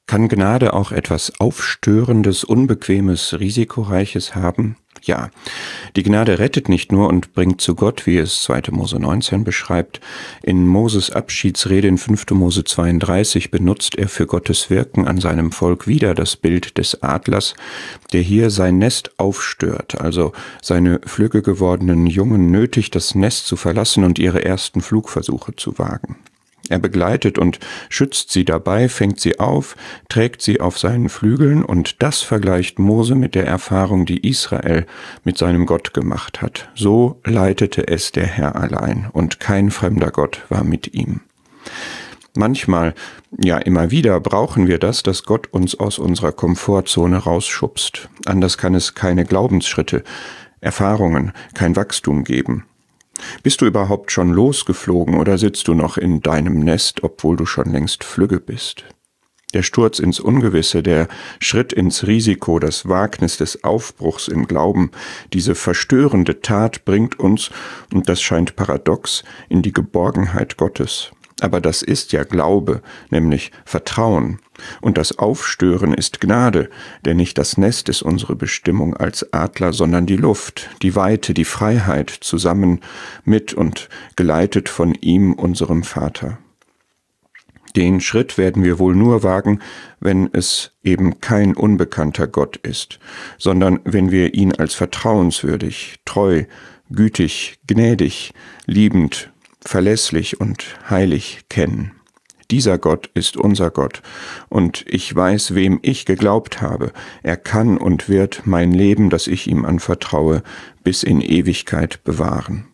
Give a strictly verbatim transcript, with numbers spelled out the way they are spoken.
Kann Gnade auch etwas Aufstörendes, Unbequemes, Risikoreiches haben? Ja, die Gnade rettet nicht nur und bringt zu Gott, wie es zweiter Mose neunzehn beschreibt. In Moses Abschiedsrede in fünfter Mose zweiunddreißig benutzt er für Gottes Wirken an seinem Volk wieder das Bild des Adlers, der hier sein Nest aufstört, also seine flügge gewordenen Jungen nötigt, das Nest zu verlassen und ihre ersten Flugversuche zu wagen. Er begleitet und schützt sie dabei, fängt sie auf, trägt sie auf seinen Flügeln, und das vergleicht Mose mit der Erfahrung, die Israel mit seinem Gott gemacht hat. So leitete es der Herr allein, und kein fremder Gott war mit ihm. Manchmal, ja immer wieder, brauchen wir das, dass Gott uns aus unserer Komfortzone rausschubst. Anders kann es keine Glaubensschritte, Erfahrungen, kein Wachstum geben. Bist du überhaupt schon losgeflogen oder sitzt du noch in deinem Nest, obwohl du schon längst flügge bist? Der Sturz ins Ungewisse, der Schritt ins Risiko, das Wagnis des Aufbruchs im Glauben, diese verstörende Tat bringt uns, und das scheint paradox, in die Geborgenheit Gottes. Aber das ist ja Glaube, nämlich Vertrauen. Und das Aufstören ist Gnade, denn nicht das Nest ist unsere Bestimmung als Adler, sondern die Luft, die Weite, die Freiheit, zusammen mit und geleitet von ihm, unserem Vater. Den Schritt werden wir wohl nur wagen, wenn es eben kein unbekannter Gott ist, sondern wenn wir ihn als vertrauenswürdig, treu, gütig, gnädig, liebend, verlässlich und heilig kennen. Dieser Gott ist unser Gott, und ich weiß, wem ich geglaubt habe. Er kann und wird mein Leben, das ich ihm anvertraue, bis in Ewigkeit bewahren.